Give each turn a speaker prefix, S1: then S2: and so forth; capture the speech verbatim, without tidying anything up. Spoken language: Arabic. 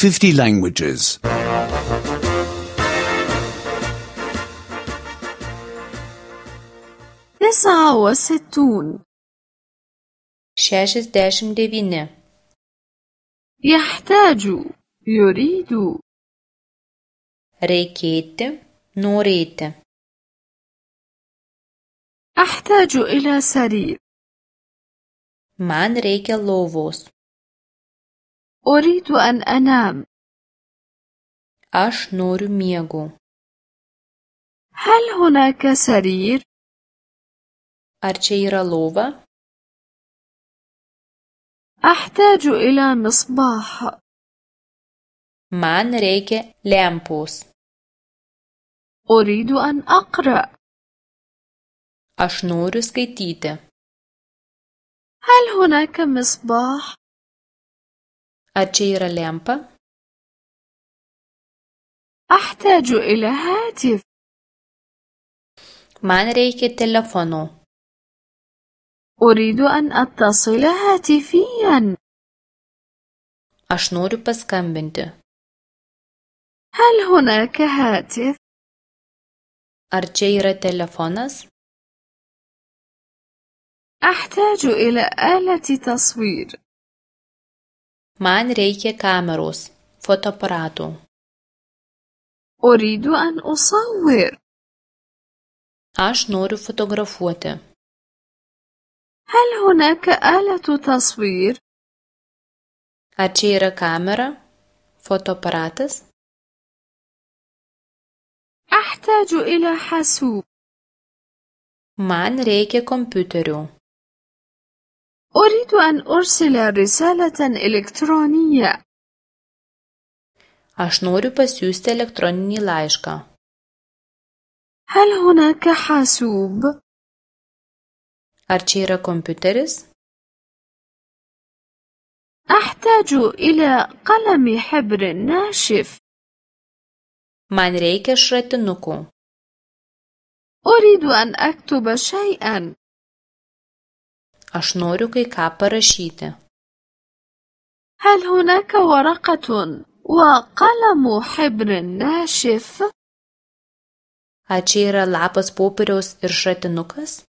S1: fifty languages.
S2: تسعة وستون.
S3: šešiasdešimt devyni.
S2: يحتاج، يريد.
S3: reikėti, norėti.
S2: أحتاج إلى سرير.
S3: man reikia lovos.
S2: أريد أن أنام.
S3: aš noriu miego.
S2: هل هناك سرير؟
S3: ar čia yra lova?
S2: أحتاج إلى مصباح.
S3: man reikia lempos.
S2: أريد أن أقرأ.
S3: aš noriu skaityti.
S2: هل هناك مصباح؟
S3: ar čia yra lempa?
S2: أحتاج إلى هاتف.
S3: man reikia telefono.
S2: أريد أن أتصل هاتفيا.
S3: aš noriu paskambinti.
S2: هل هناك هاتف؟
S3: ar čia yra telefonas?
S2: أحتاج إلى آلة تصوير.
S3: man reikia kameros, fotoaparato.
S2: أريد أن أصور.
S3: aš noriu fotografuoti.
S2: هل هناك آلة تصوير؟
S3: ar čia yra kamera, fotoaparatas?
S2: أحتاج إلى حاسوب.
S3: man reikia kompiuterio.
S2: أريد أن أرسل رسالة إلكترونية.
S3: aš noriu pasiųsti elektroninį laišką.
S2: هل هناك حاسوب؟
S3: ar čia yra kompiuteris?
S2: أحتاج إلى قلم حبر ناشف.
S3: man reikia šratinukų.
S2: أريد أن أكتب شيئا.
S3: aš noriu kai ką parašyti.
S2: هل هناك ورقة وقلم حبر ناشف؟
S3: ar čia yra lapas popieriaus ir šratinukas?